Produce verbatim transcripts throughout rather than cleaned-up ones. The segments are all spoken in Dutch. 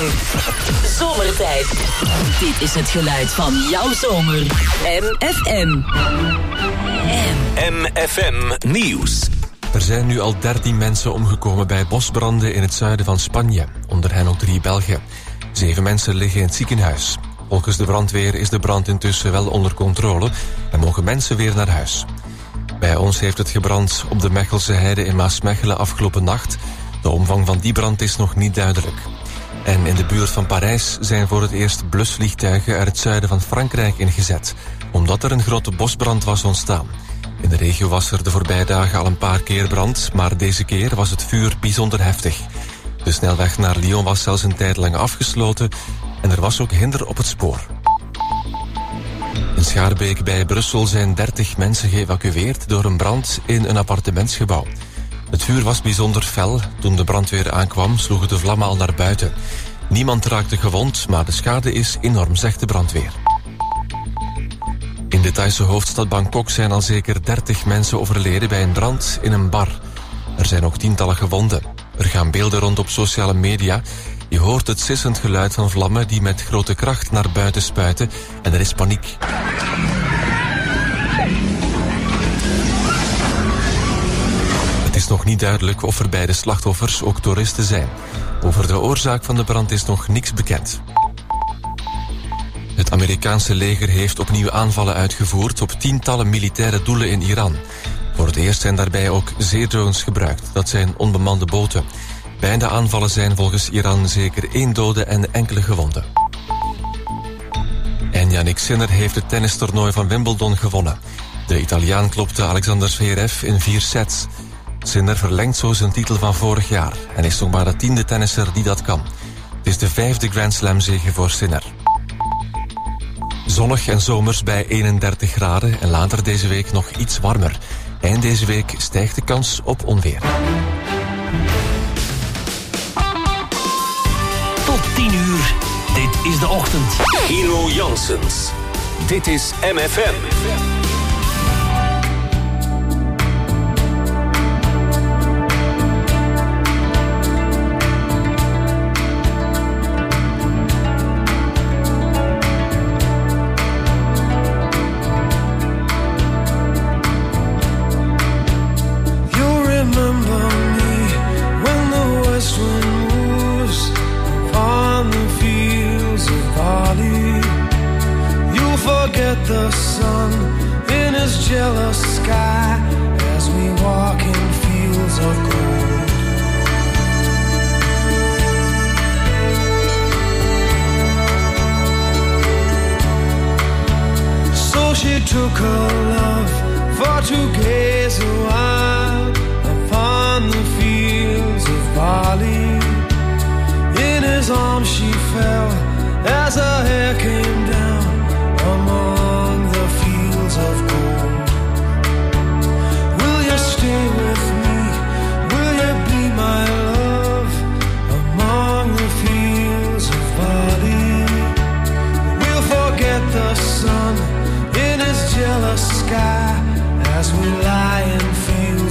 lang. Zomertijd. Dit is het geluid van jouw zomer. M F M. M F M Nieuws. Er zijn nu al dertien mensen omgekomen bij bosbranden in het zuiden van Spanje. Onder hen ook drie Belgen. Zeven mensen liggen in het ziekenhuis. Volgens de brandweer is de brand intussen wel onder controle en mogen mensen weer naar huis. Bij ons heeft het gebrand op de Mechelse heide in Maasmechelen afgelopen nacht. De omvang van die brand is nog niet duidelijk. En in de buurt van Parijs zijn voor het eerst blusvliegtuigen uit het zuiden van Frankrijk ingezet, omdat er een grote bosbrand was ontstaan. In de regio was er de voorbije dagen al een paar keer brand, maar deze keer was het vuur bijzonder heftig. De snelweg naar Lyon was zelfs een tijd lang afgesloten en er was ook hinder op het spoor. In Schaarbeek bij Brussel zijn dertig mensen geëvacueerd door een brand in een appartementsgebouw. Het vuur was bijzonder fel. Toen de brandweer aankwam, sloegen de vlammen al naar buiten. Niemand raakte gewond, maar de schade is enorm, zegt de brandweer. In de Thaise hoofdstad Bangkok zijn al zeker dertig mensen overleden bij een brand in een bar. Er zijn ook tientallen gewonden. Er gaan beelden rond op sociale media. Je hoort het sissend geluid van vlammen die met grote kracht naar buiten spuiten en er is paniek. Het is nog niet duidelijk of er bij de slachtoffers ook toeristen zijn. Over de oorzaak van de brand is nog niks bekend. Het Amerikaanse leger heeft opnieuw aanvallen uitgevoerd op tientallen militaire doelen in Iran. Voor het eerst zijn daarbij ook zeedrones gebruikt. Dat zijn onbemande boten. Bij de aanvallen zijn volgens Iran zeker één dode en enkele gewonden. En Jannik Sinner heeft het tennistoernooi van Wimbledon gewonnen. De Italiaan klopte Alexander Zverev in vier sets. Sinner verlengt zo zijn titel van vorig jaar en is nog maar de tiende tennisser die dat kan. Het is de vijfde Grand Slam zege voor Sinner. Zonnig en zomers bij eenendertig graden en later deze week nog iets warmer. Eind deze week stijgt de kans op onweer. Tot tien uur. Dit is de ochtend. Hero Janssens. Dit is M F M. The sun in his jealous sky as we walk in fields of gold. So she took her love for to gaze a while upon the fields of barley. In his arms she fell as her hair came down among the fields of gold. Will you stay with me? Will you be my love among the fields of barley? We'll forget the sun in his jealous sky as we lie in fields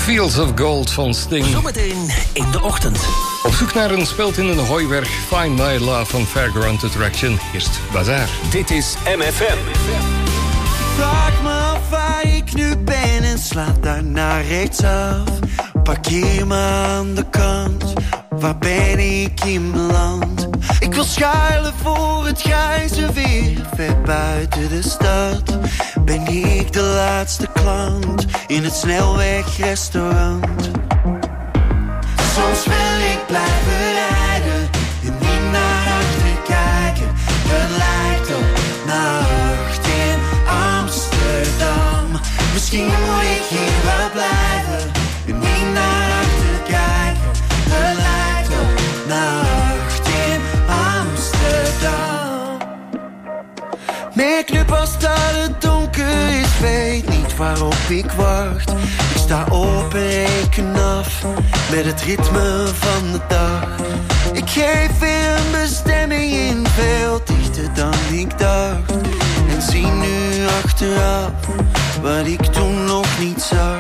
Fields of Gold van Sting. Zometeen in de ochtend. Op zoek naar een speld in een hooiberg. Find My Love van Fairground Attraction. Eerst Bazaar. Dit is M F M. Vraag me af waar ik nu ben en slaat daarna rechtsaf. Parkeer me aan de kant, waar ben ik in beland? Ik wil schuilen voor het grijze weer, ver buiten de stad. Ben ik de laatste klant in het snelwegrestaurant? Soms wil ik blijven rijden en niet naar achter kijken. Het lijkt op nacht in Amsterdam. Misschien moet ik hier wel blijven en niet naar achter kijken. Het lijkt op nacht in Amsterdam. Merk nu pas dat het donker is, weet niet waarop ik wacht. Ik sta op en reken af met het ritme van de dag. Ik geef weer een bestemming in, veel dichter dan ik dacht. En zie nu achteraf wat ik toen nog niet zag.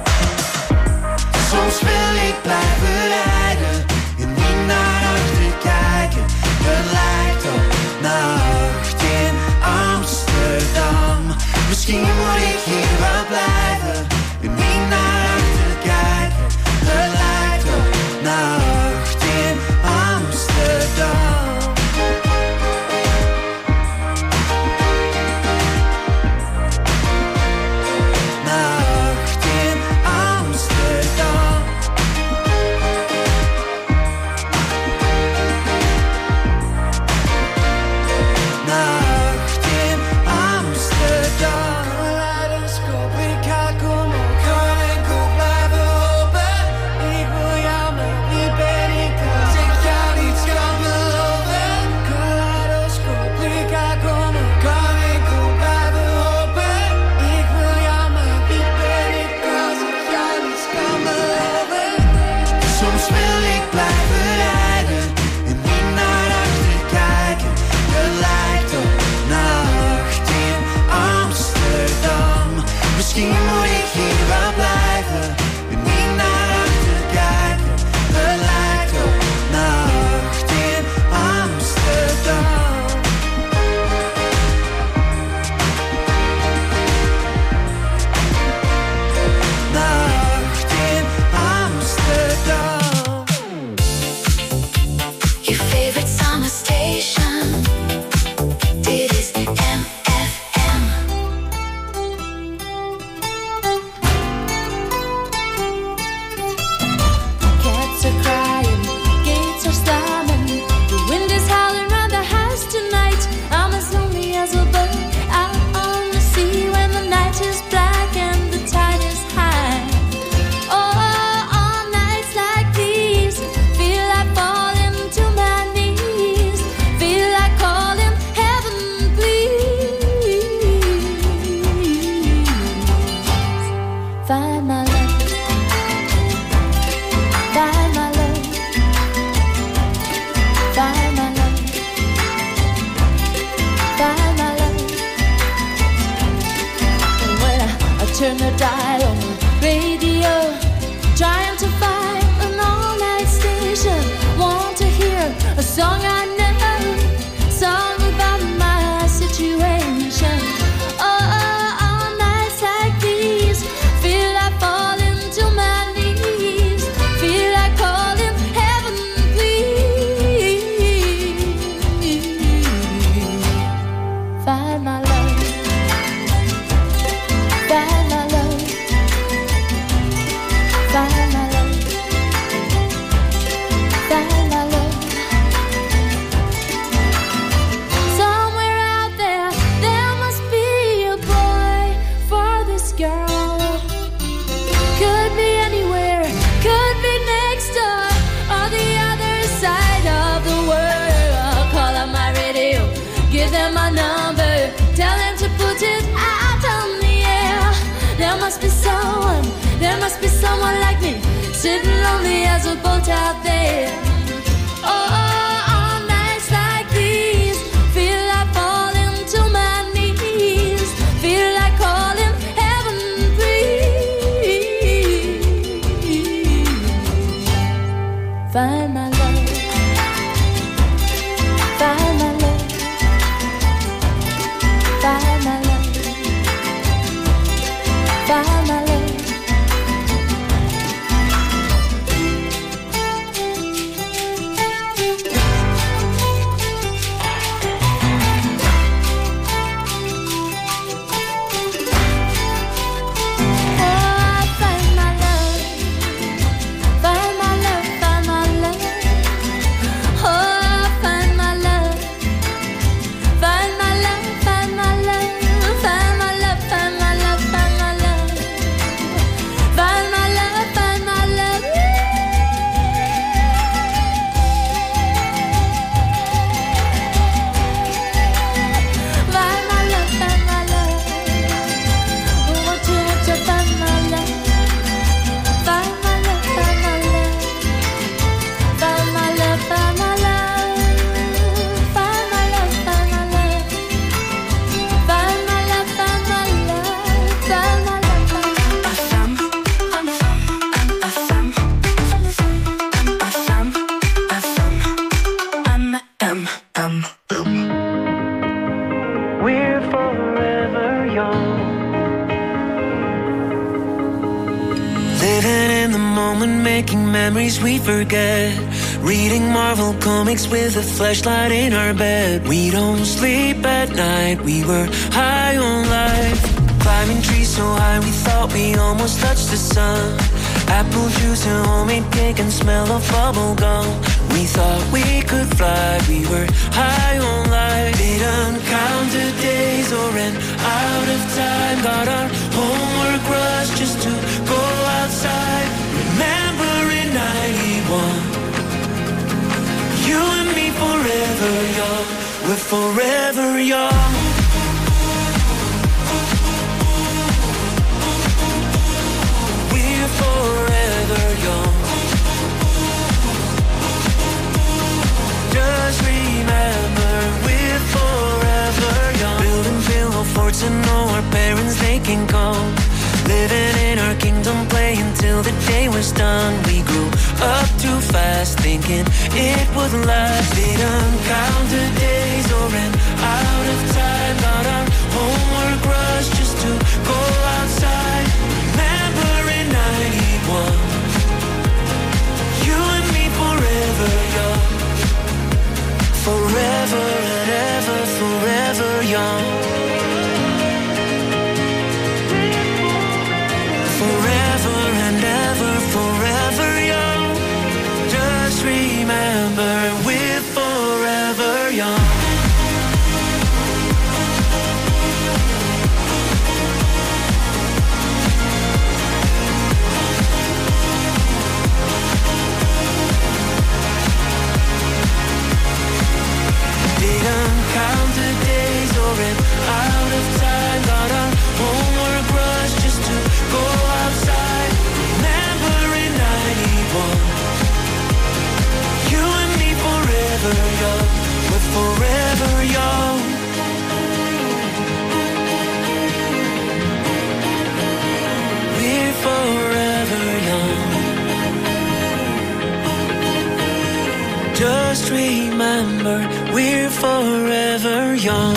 Soms wil ik blijven rijden en niet naar achter kijken. Het lijkt op nacht in Amsterdam. Misschien moet ik hier wel blijven en niet naar achter kijken. Het lijkt op nacht in Amsterdam. Nacht in Amsterdam. Nacht in Amsterdam. Kaleidoscoop, ik ga komen, kan enkel blijven hopen. Ik wil jou, maar wie ben ik als ik jou niets kan beloven? Kaleidoscoop, ik ga komen, kan enkel blijven hopen. Ik wil jou, maar wie ben ik als ik jou niets kan beloven? Soms wil ik blijven rijden en niet naar achter kijken. Het lijkt op nacht in Amsterdam. Misschien moet ik hier wel blijven en niet naar achter kijken. Het lijkt op nacht in Amsterdam. Nacht in Amsterdam. Your favorite summer station. Dit is M F M. Cats are crying, gates are slamming. The wind is howling round the house tonight. I'm as lonely as a boat out on the sea when the night is black and the tide is high. Oh, on nights like these, feel like falling to my knees. Feel like calling heaven, please. Find my love. Find my love. Find my love. Find my love. And when I, I turn the dial on the radio, trying to find an all-night station, want to hear a song I know, song about my situation. Oh, on nights like these, feel like falling to my knees. Feel like calling heaven, please. Find my love. Find my love. Find my love. Find my love. Somewhere out there, there must be a boy for this girl. Could be anywhere, could be next door, or the other side of the world. Call up my radio, give them my number, tell them to put it out on the air. There must be someone, there must be someone like me, sitting lonely as a boat out there. Oh, on nights like these, feel like falling to my knees. Feel like calling heaven, please. M. We're forever young. Living in the moment, making memories we forget. Reading Marvel comics with a flashlight in our bed. We don't sleep at night, we were high on life. Climbing trees so high we thought we almost touched the sun. Apple juice and homemade cake and smell of bubble gum. We thought we could fly, we were high on life. Didn't count the days or ran out of time. Got our homework rush just to go outside. Remember in ninety-one, you and me forever young. We're forever young. We're forever young. Just remember, we're forever young. Building pillow forts and know our parents, they can come. Living in our kingdom, playing till the day was done. We grew up too fast, thinking it would last. Didn't count the days or ran out of time. Got our homework rush just to go outside. Remember in ninety-one, you and me forever young. Forever and ever, forever young. Forever and ever, forever young. Just remember, we're forever young. Didn't count the days or ran out of time. Got our homework rush just to go outside. Remember in ninety-one, you and me forever young. We're forever young. We're forever young. Just remember, we're forever young.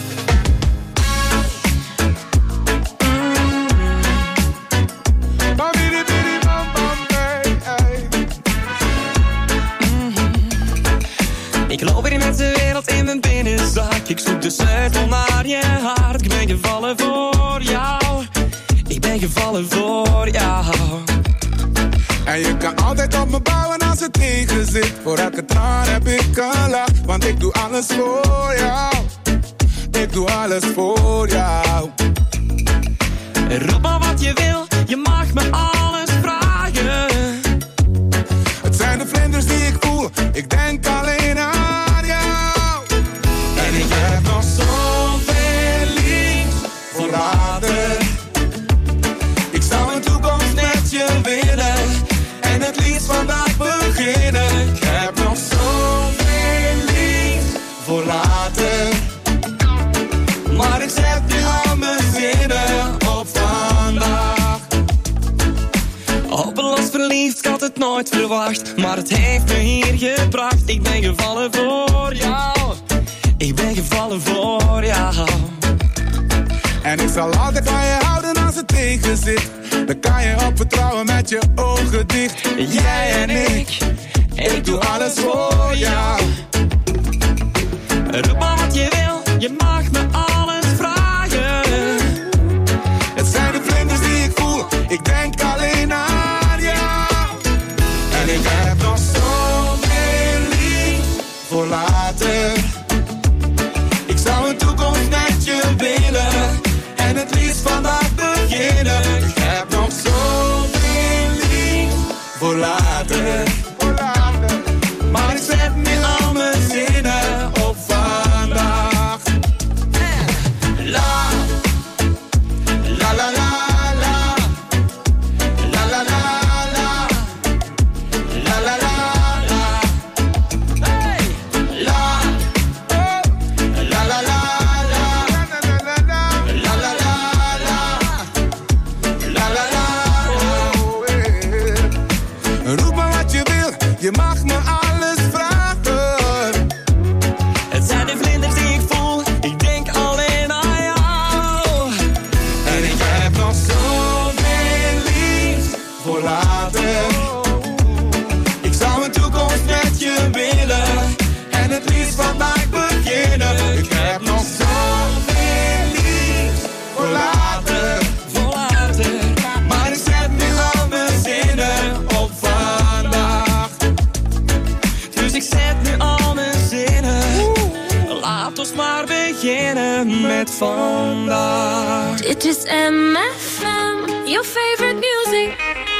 Ik loop weer met de wereld in mijn binnenzak. Ik zoek de sleutel naar je hart. Ik ben gevallen voor jou. Ik ben gevallen voor jou. En je kan altijd op me bouwen als het tegen zit. Voor elke traan heb ik een lach. Want ik doe alles voor jou. Ik doe alles voor jou. Roep maar wat je wil, je mag me alles vragen. Het zijn de vlinders die ik voel. Ik denk alleen aan jou. En ik heb nog zoveel liefs voor later. Ik zou een toekomst met je willen. En het liefst vandaag beginnen. Ik heb nog zoveel liefs voor later. Maar ik zet nu al mijn zinnen op vandaag. Hopeloos verliefd, ik had het nooit verwacht. Maar het heeft me hier gebracht. Ik ben gevallen voor jou. Ik ben gevallen voor jou. En ik zal altijd van je houden als het tegen zit. Dan kan je op vertrouwen met je ogen dicht. Jij en ik, ik doe alles voor jou. Roep maar wat je wil, je mag me alles vragen. Het zijn de vlinders die ik voel, ik denk alleen aan jou. En ik heb nog zoveel lief voor later. Ik zou een toekomst met je willen. En het liefst vandaag beginnen. Ik heb nog zoveel lief voor later. Maar ik zet nu al mijn zinnen op vandaag. La, la la la la. La la la la. La la la la. Hey. La, la la la la. La la la la. La la la la. Roep maar wat je wil. Laat ons maar beginnen met vandaag. Dit is M F M, your favorite music.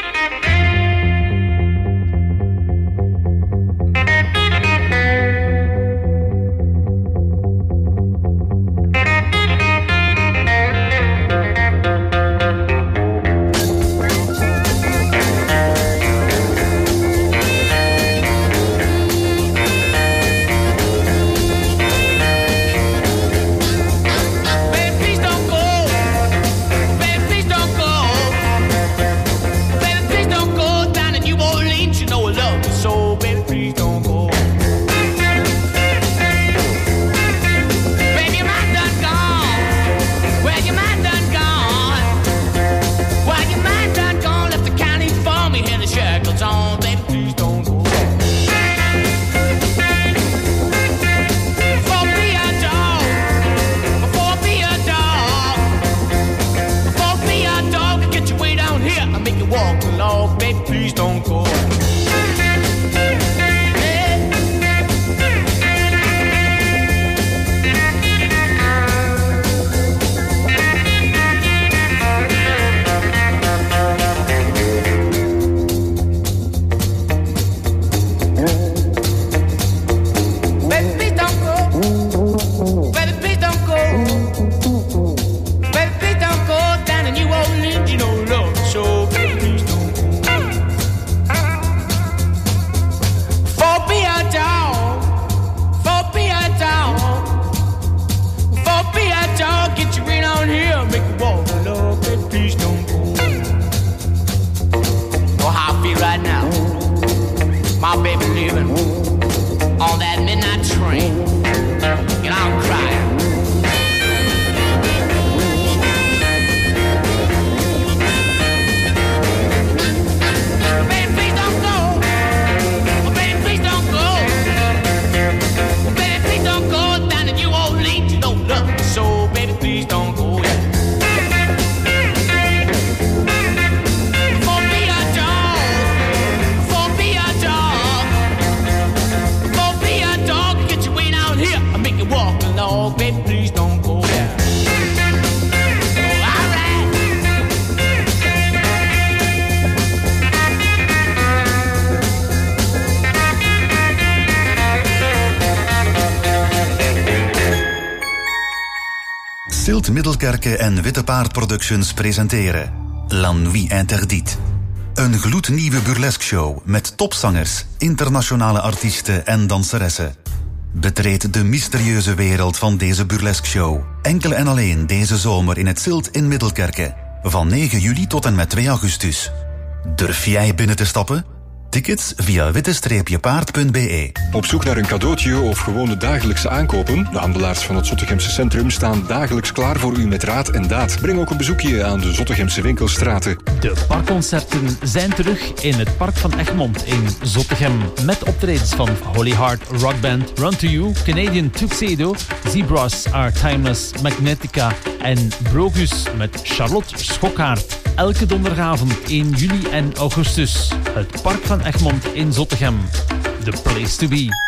Silt Middelkerke en Witte Paard Productions presenteren La Nuit Interdite. Een gloednieuwe burlesque show met topzangers, internationale artiesten en danseressen. Betreed de mysterieuze wereld van deze burlesque show. Enkel en alleen deze zomer in het Silt in Middelkerke. Van negen juli tot en met twee augustus. Durf jij binnen te stappen? Tickets via witte paard punt b e. Op zoek naar een cadeautje of gewone dagelijkse aankopen? De handelaars van het Zottegemse centrum staan dagelijks klaar voor u met raad en daad. Breng ook een bezoekje aan de Zottegemse winkelstraten. De parkconcerten zijn terug in het Park van Egmond in Zottegem. Met optredens van Holy Heart Rockband, Run to You, Canadian Tuxedo, Zebras Are Timeless, Magnetica en Brogus met Charlotte Schokkaert. Elke donderdagavond in juli en augustus. Het Park van Egmond in Zottegem. The place to be.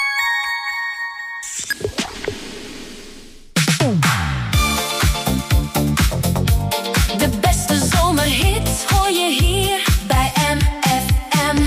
De beste zomerhits hoor je hier bij M F M.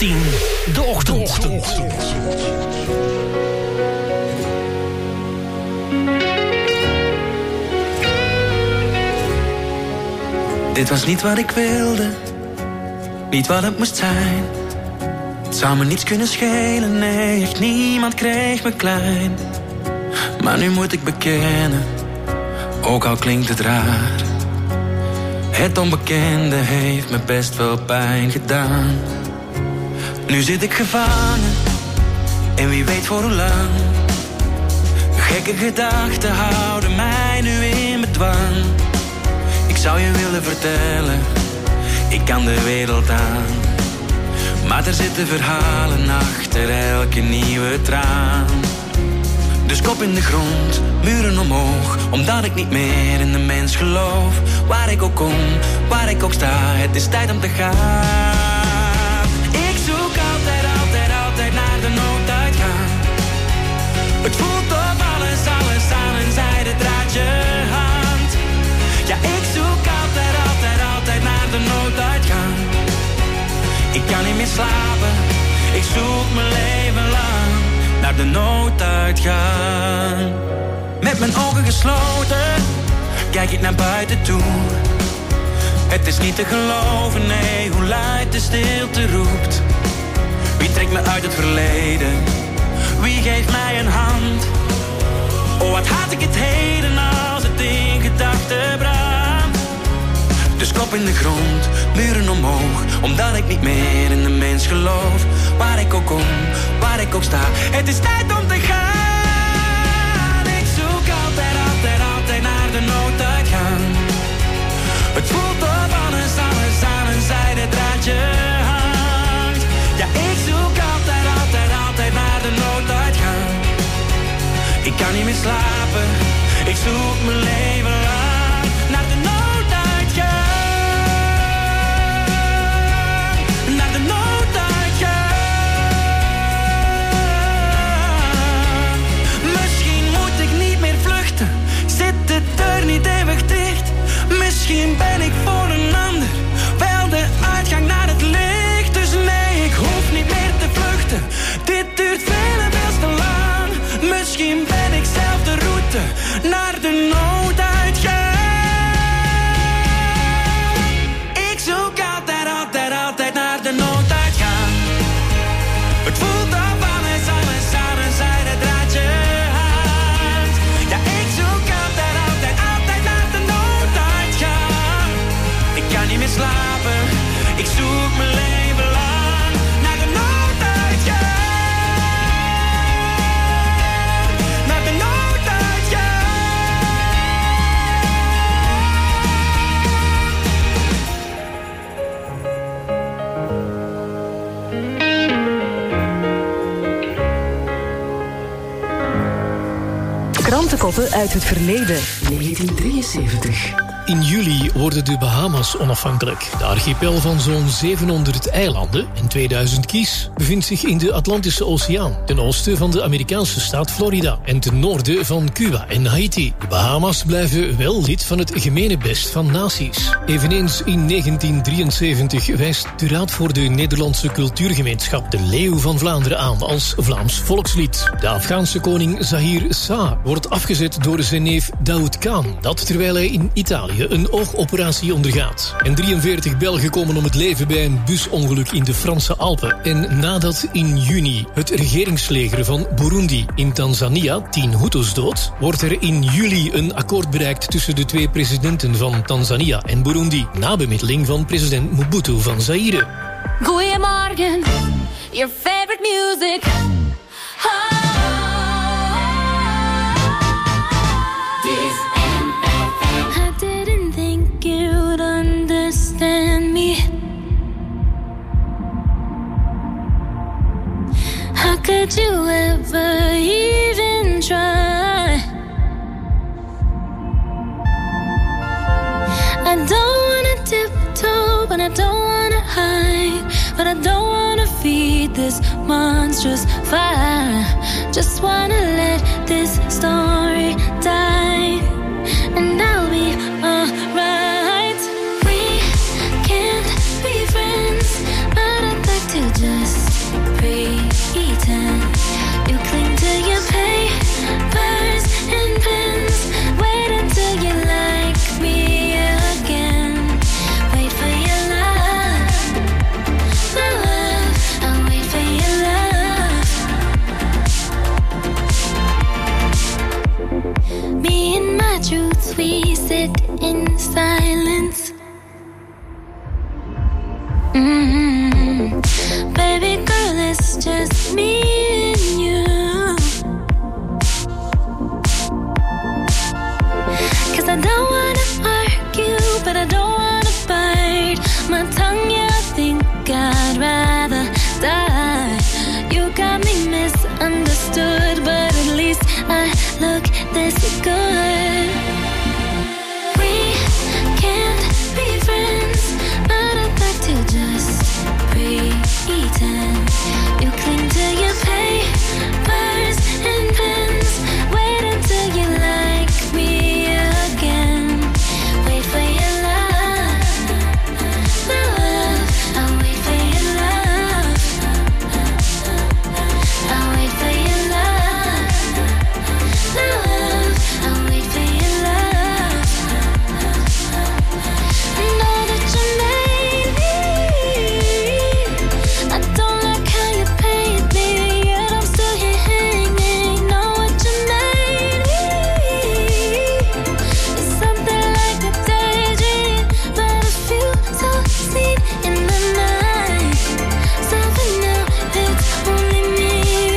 tien, de ochtend. De ochtend. Dit was niet wat ik wilde, niet wat het moest zijn. Het zou me niets kunnen schelen, nee, echt niemand kreeg me klein. Maar nu moet ik bekennen, ook al klinkt het raar. Het onbekende heeft me best wel pijn gedaan. Nu zit ik gevangen, en wie weet voor hoe lang. Gekke gedachten houden mij nu in bedwang. Ik zou je willen vertellen, ik kan de wereld aan. Maar er zitten verhalen achter elke nieuwe traan. Dus kop in de grond, muren omhoog, omdat ik niet meer in de mens geloof. Waar ik ook kom, waar ik ook sta, het is tijd om te gaan. Ik zoek altijd, altijd, altijd naar de nooduitgang. Het voelt of alles, alles aan een zijden draadje hangt. Ja, ik zoek altijd, altijd, altijd naar de nooduitgang. Ik kan niet meer slapen, ik zoek mijn leven lang naar de nooduitgang. Met mijn ogen gesloten, kijk ik naar buiten toe. Het is niet te geloven, nee, hoe luid de stilte roept. Wie trekt me uit het verleden? Wie geeft mij een hand? Oh, wat haat ik het heden als het in gedachten brandt. Dus kop in de grond, muren omhoog, omdat ik niet meer in de mens geloof. Waar ik ook kom, waar ik ook sta, het is tijd om te gaan. Ik zoek altijd, altijd, altijd naar de nooduitgang. Het voelt of alles, alles aan een zijden draadje hangt. Ja, ik zoek altijd, altijd, altijd naar de nooduitgang. Ik kan niet meer slapen, ik zoek mijn leven lang naar de nooduitgang. Naar de nooduitgang. Misschien moet ik niet meer vluchten, zit de deur niet eeuwig dicht. Misschien ben ik voor een ander wel de uitgang naar het licht. Dus nee, ik hoef niet meer te vluchten, dit duurt veel en veel te lang. Misschien ben ik zelf de route naar de nooduitgang. Ik zoek altijd, altijd, altijd naar de nooduitgang. Het voelt op alles, alles aan een zijden draadje hangt. Ja, ik zoek altijd, altijd, altijd naar de nooduitgang. Ik kan niet meer slapen, ik zoek mijn leven lang naar de nooduitgang. Naar de nooduitgang. Krantenkoppen uit het verleden. negentien drieënzeventig. In juli worden de Bahama's onafhankelijk. De archipel van zo'n zevenhonderd eilanden en tweeduizend kies bevindt zich in de Atlantische Oceaan, ten oosten van de Amerikaanse staat Florida en ten noorden van Cuba en Haiti. De Bahama's blijven wel lid van het Gemenebest van Naties. Eveneens in negentien drieënzeventig wijst de Raad voor de Nederlandse Cultuurgemeenschap de Leeuw van Vlaanderen aan als Vlaams volkslied. De Afghaanse koning Zahir Shah wordt afgezet door zijn neef Daoud Khan, dat terwijl hij in Italië een oogoperatie ondergaat. En drieënveertig Belgen komen om het leven bij een busongeluk in de Franse Alpen. En nadat in juni het regeringsleger van Burundi in Tanzania tien Hutus doodt, wordt er in juli een akkoord bereikt tussen de twee presidenten van Tanzania en Burundi, na bemiddeling van president Mobutu van Zaire. Goeiemorgen, your favorite music. Oh. You'd understand me. How could you ever even try? I don't wanna tiptoe, but I don't wanna hide, but I don't wanna feed this monstrous fire. Just wanna let this story die, and I'll be alright. We can't be friends, but I'd like to just pretend. You cling to your papers and pens. Wait until you like me again. Wait for your love, my love. I'll wait for your love. Me and my truths, we sit in silence. Mm-hmm. Baby girl, it's just me and you. 'Cause I don't wanna argue, but I don't wanna bite my tongue. Yeah, I think I'd rather die. You got me misunderstood, but at least I look this good. We can't be friends, but I'd like to just pretend. You cling to your papers and pens. Wait until you like me again. Wait for your love, my love. I'll wait for your love. I'll wait for your love, my love. I'll wait for your love. Know that you made me. I don't like how you paint me, yet I'm still here hanging. Know what you made me. It's something like a daydream, but a few so seen in the night. So for now, it's only me,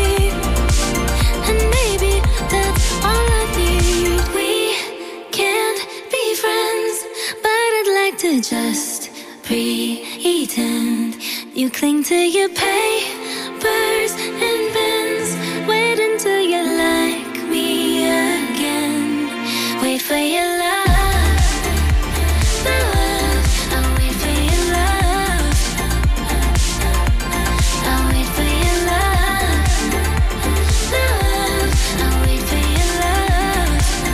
and maybe that's all I need. We can't be friends, but I'd like to just pretend. You cling to your papers and pens. Wait until you like me again. Wait for your love, my love. I'll wait for your love. I'll wait for your love, my love. I'll wait for your love.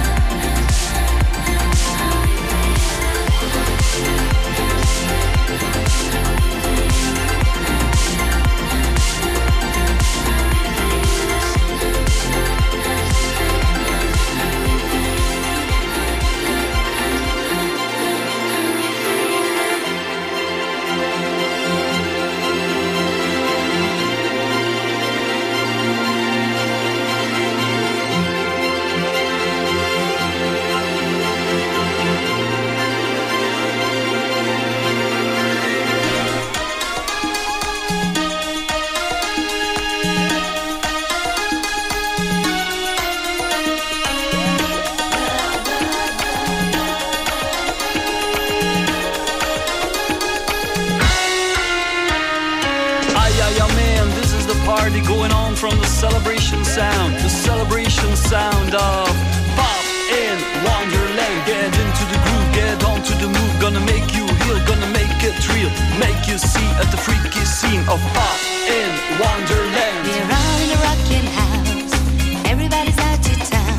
party going on from the celebration sound, the celebration sound of pop in Wonderland. Get into the groove, get onto the move, gonna make you heal, gonna make it real, make you see at the freaky scene of pop in Wonderland. We're all in a rockin' house, everybody's out to town.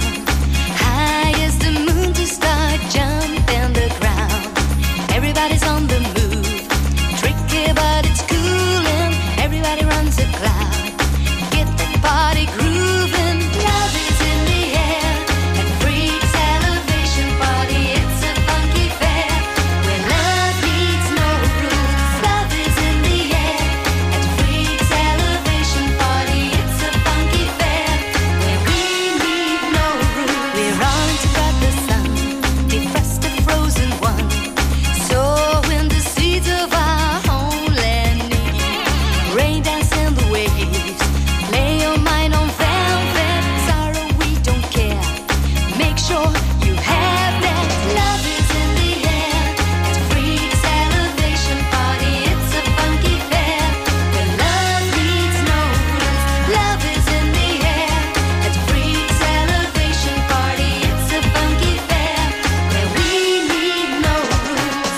High as the moon to start jumping the ground. Everybody's on the move, tricky but it's cool and everybody runs a cloud. Get the party grooving, love is in the air. And freaks elevation party, it's a funky fair. Where love needs no rules, love is in the air. At freaks elevation party, it's a funky fair. Where we need no rules. We're all into got the sun, defrost the frozen one. So when the seeds of our homeland need rain dance in the waves, lay your mind on velvet. Sorrow we don't care, make sure you have that. Love is in the air at freaks elevation party, it's a funky fair. Where love needs no rules, love is in the air at freaks elevation party, it's a funky fair. Where we need no rules.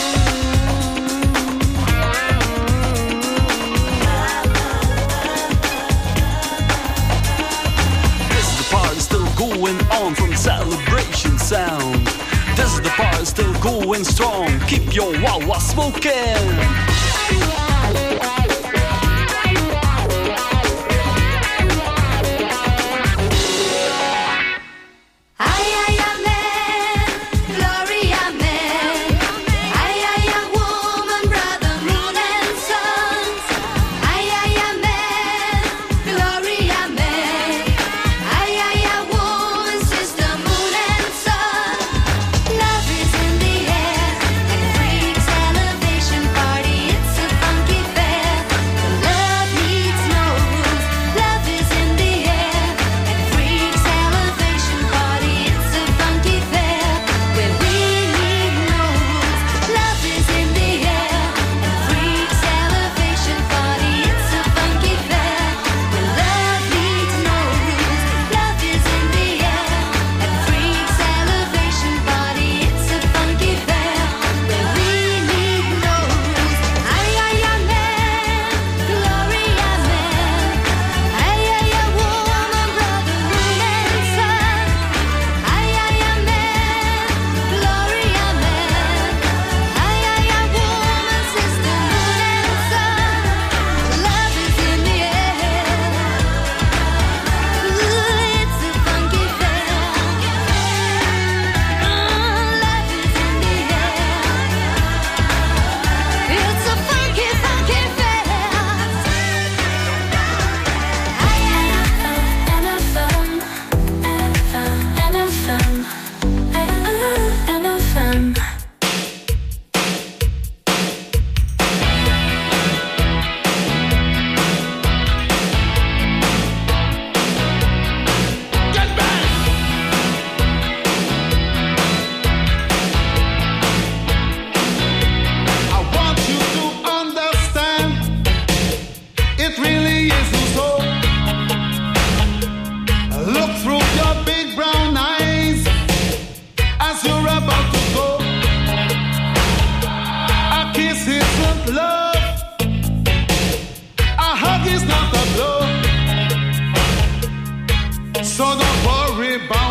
This is the party still going on from celebration sound. This is the party still going strong. Keep your wah-wah smoking.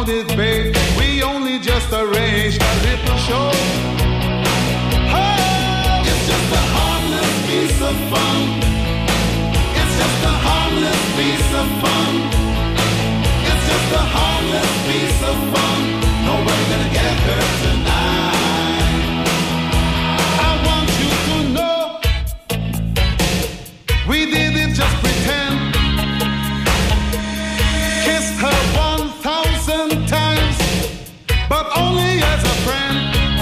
about it, babe. We only just arranged a little show. Oh, it's just a harmless piece of fun. It's just a harmless piece of fun. It's just a harmless piece of fun. Nobody gonna get hurt tonight. I want you to know we didn't just pretend. Kissed her one thousand times, but only as a friend.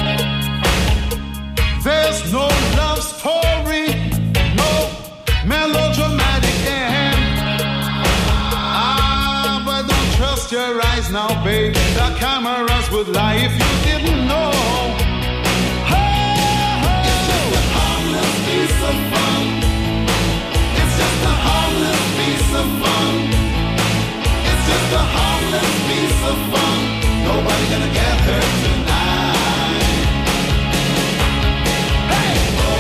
There's no love story, no melodramatic end. Ah, but don't trust your eyes now, babe. The cameras would lie if you didn't know. Oh, it's just a harmless piece of fun. It's just a harmless piece of fun. It's just a harmless piece of fun. Nobody gonna get hurt tonight. Hey!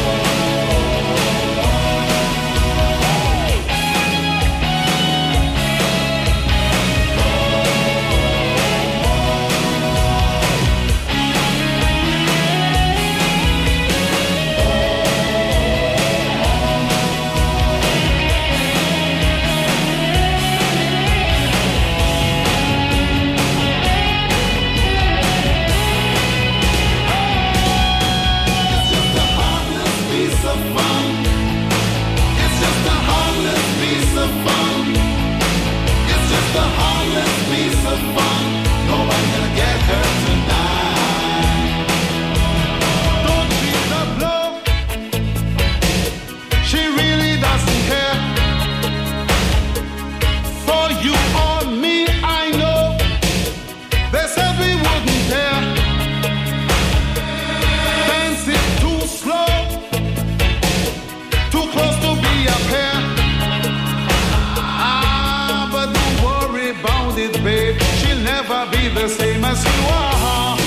The same as you are.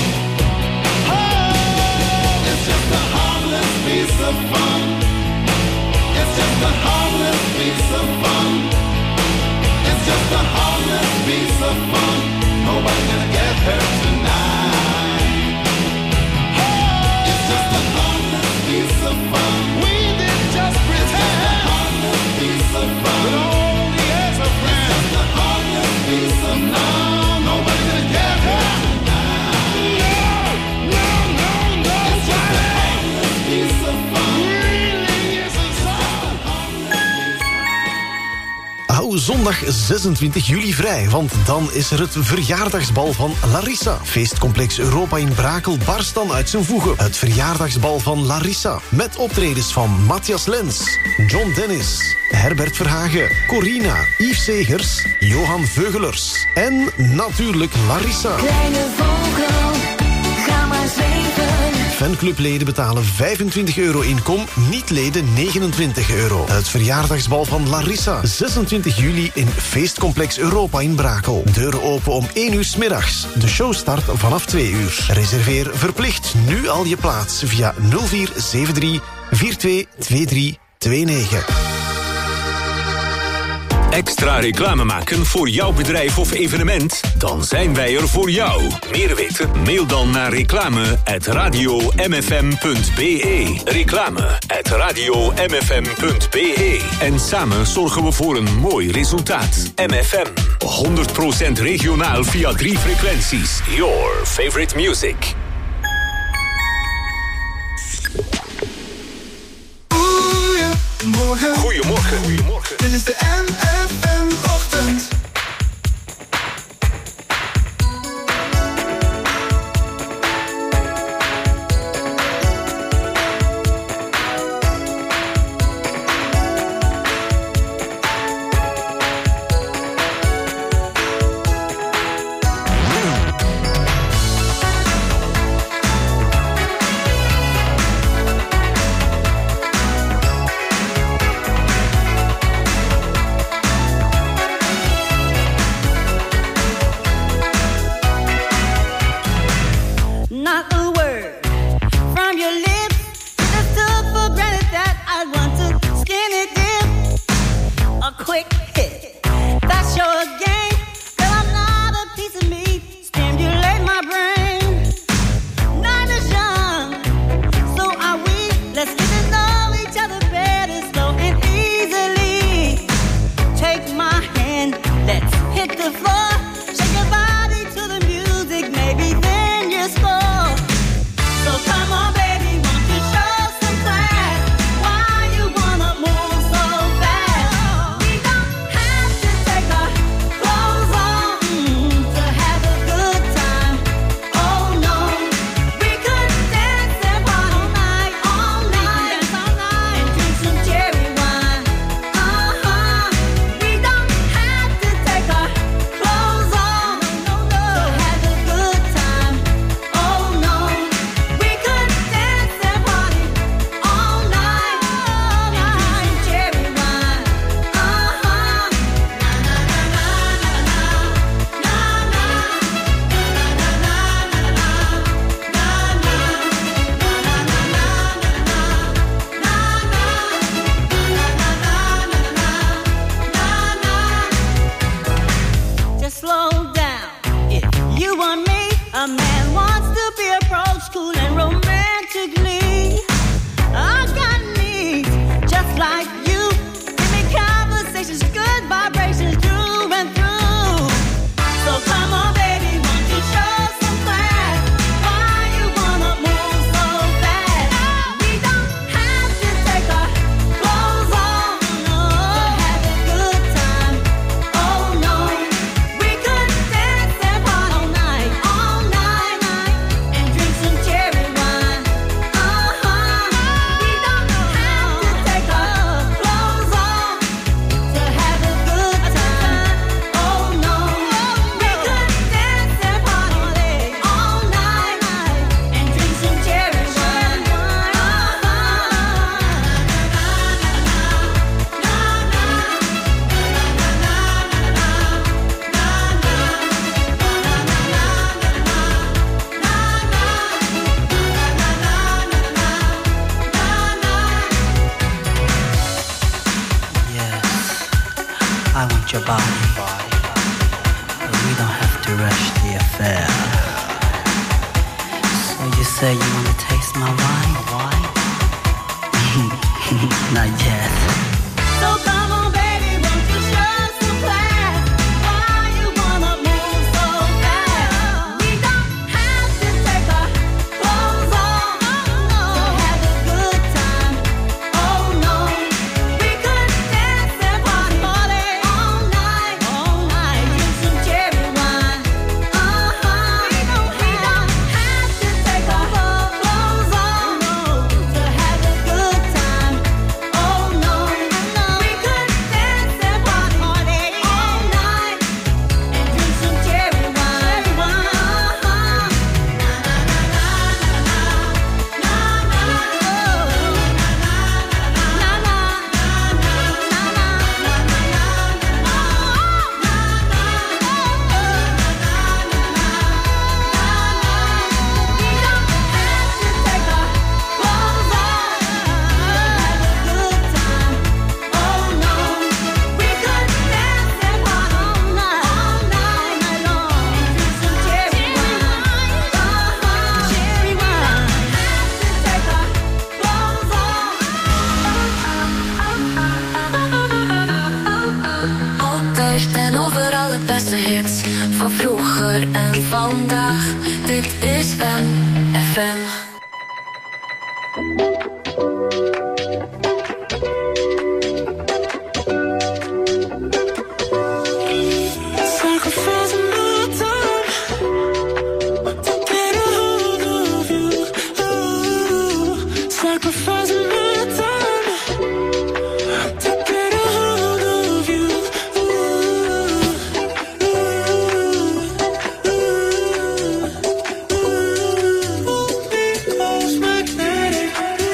Oh, it's just a harmless piece of fun. It's just a harmless piece of fun. It's just a harmless piece of fun. Nobody gonna get hurt tonight. Oh, it's just a harmless piece of fun. We did just pretend. It's just a harmless piece of fun. But only as a friend. It's just a harmless piece of fun. Nobody gonna get hurt tonight. No, no, no, no. It's just a harmless piece of fun. Really isn't so. Hou zondag zesentwintig juli vrij, want dan is er het verjaardagsbal van Larissa. Feestcomplex Europa in Brakel barst dan uit zijn voegen. Het verjaardagsbal van Larissa, met optredens van Matthias Lens, John Dennis, Herbert Verhagen, Corina, Yves Segers, Johan Veugelers en natuurlijk Larissa. Kleine vogel, ga maar zweven. Fanclubleden betalen vijfentwintig euro inkom, niet-leden negenentwintig euro. Het verjaardagsbal van Larissa, zesentwintig juli in Feestcomplex Europa in Brakel. Deuren open om één uur 's middags. De show start vanaf twee uur. Reserveer verplicht nu al je plaats via nul vier zeven drie vier twee twee drie twee negen. Extra reclame maken voor jouw bedrijf of evenement? Dan zijn wij er voor jou. Meer weten? Mail dan naar reclame at radio m f m punt b e. Reclame at radio m f m punt b e. En samen zorgen we voor een mooi resultaat. M F M, honderd procent regionaal via drie frequenties. Your favorite music. Goedemorgen. Goedemorgen. Goedemorgen. Dit is de M F M-ochtend. with your body, but we don't have to rush the affair. So you say you wanna taste my wine? Not yet. So come on, baby, won't you show some class? Why you wanna move so fast? We don't have to take our clothes off to have a good time. Oh no, we could dance and party all night, all night. Drink some cherry wine. Uh huh. We don't have to take our clothes off to have a good time. Oh no, we could dance and party all night and drink some cherry wine. Uh huh. Altijd en overal het beste hits van vroeger en vandaag. Dit is M F M. Sacrificing my time to get a hold of you. Ooh, sacrificing my time to get a hold of you. Ooh, ooh, ooh, because magnetic.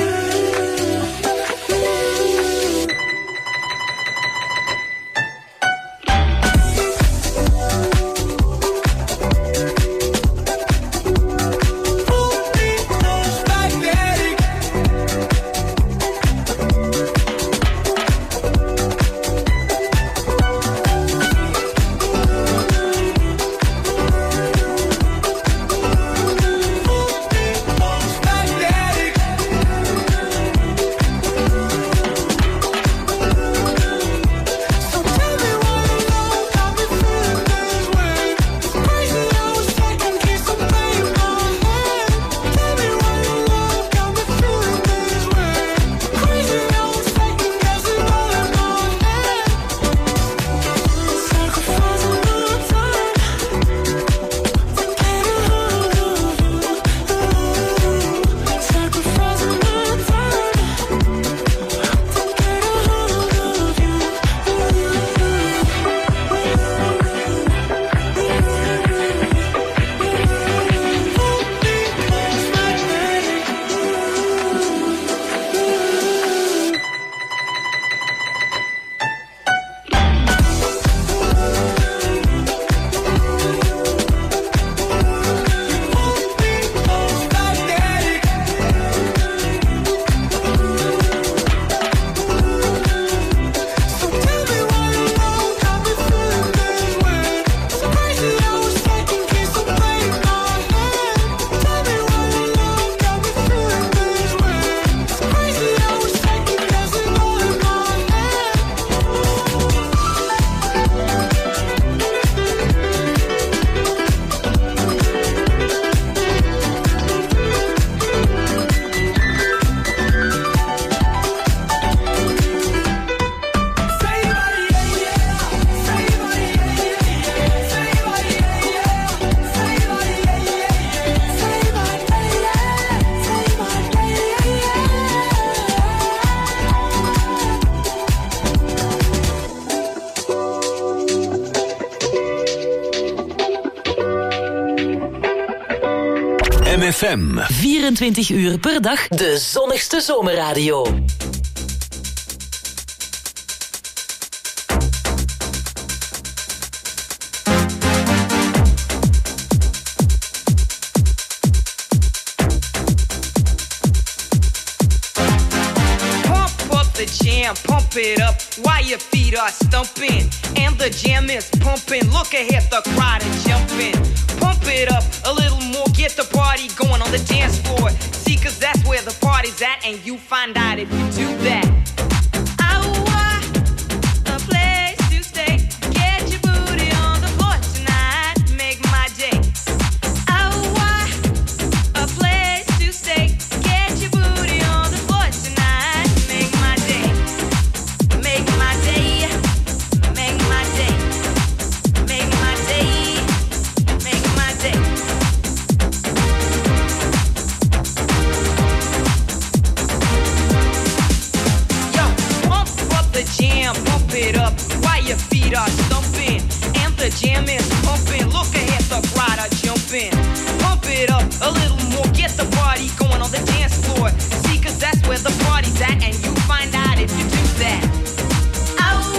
M F M. vierentwintig uur per dag de zonnigste zomerradio. Pump up the jam. jam, pump it up while your feet are stumping. And the jam is pumping, look ahead, the crowd is jumping. Pump it up a little more, get the party going on the dance floor. See, cause that's where the party's at, and you find out if you do that. Jam is pumping, look ahead, the crowd are jumping. Pump it up a little more, get the party going on the dance floor. See, cause that's where the party's at, and you find out if you do that. Oh,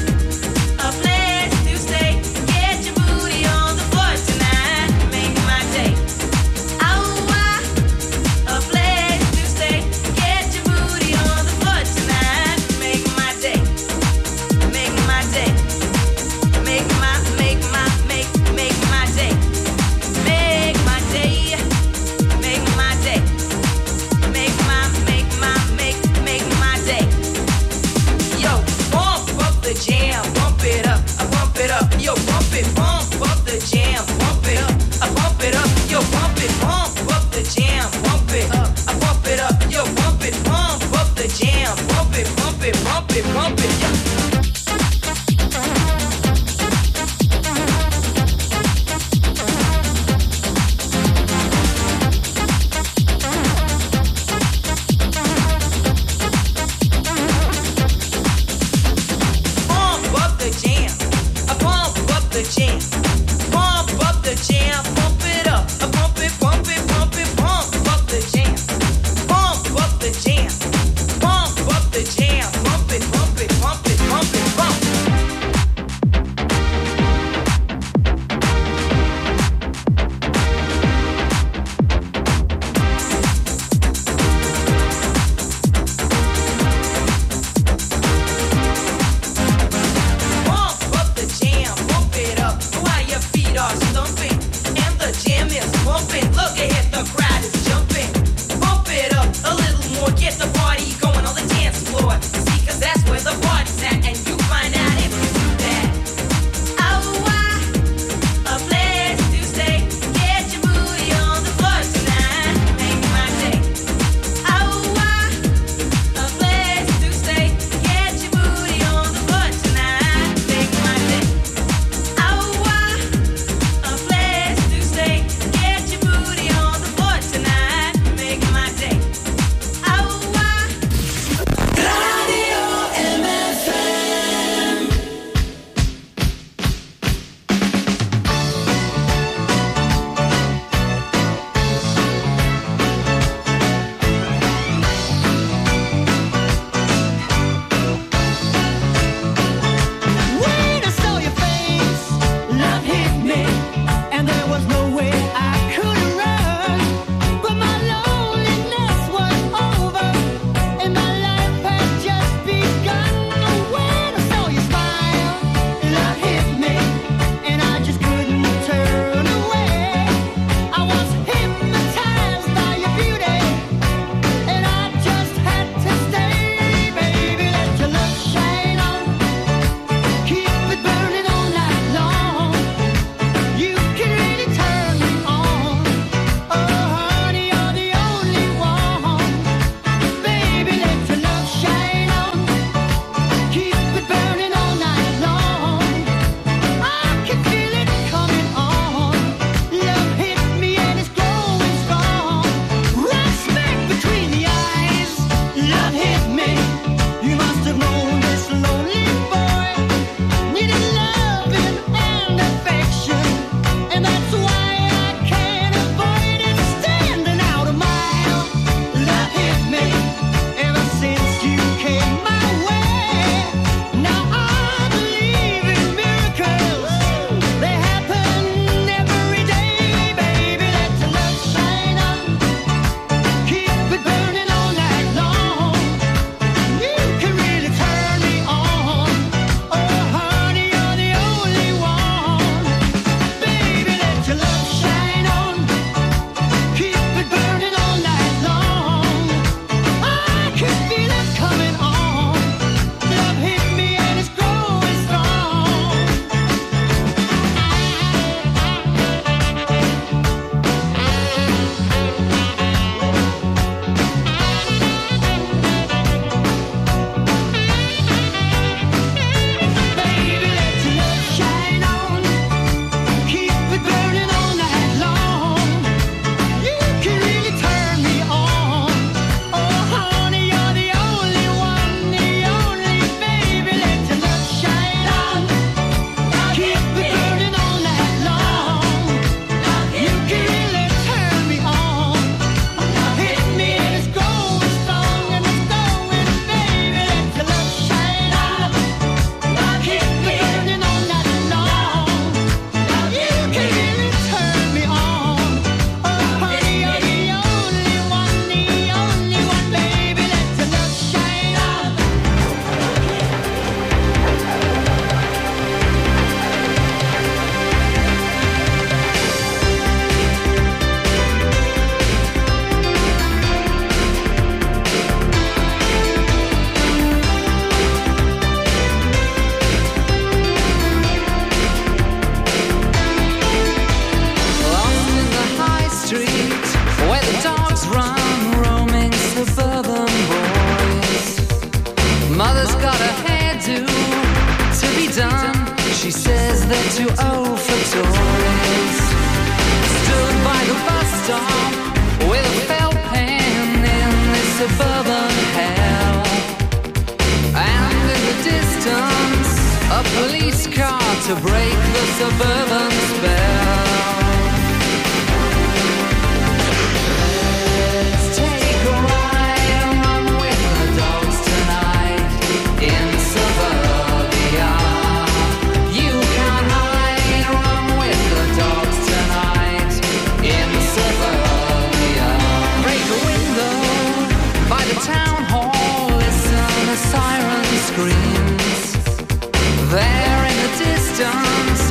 a place to stay, get your booty on the floor tonight, make my day. Oh, a place to stay, get your booty on the floor tonight, make my day, make my day, make my Make my, make, make my day. Make my day. Make my day. Make my, make my, make, make my day. Yo, pump up the jam, pump it up, I pump it up. Yo, pump it, pump up the jam, pump it up, I pump it up. Yo, pump it, pump up the jam, pump it up, I pump it up. Yo, pump it, pump up the jam, pump it, pump it, pump it, pump it, yeah. Pump it, pump it, pump it, pump it, pump it. got a hairdo to be done. She says they're too old for toys. Stood by the bus stop with a felt pen in this suburban hell. And in the distance, a police car to break the suburban spell. Let's take a ride and run with the dogs tonight in suburbia. You can hide, run with the dogs tonight in suburbia. Break a window by the town hall, listen, a siren screams. There in the distance,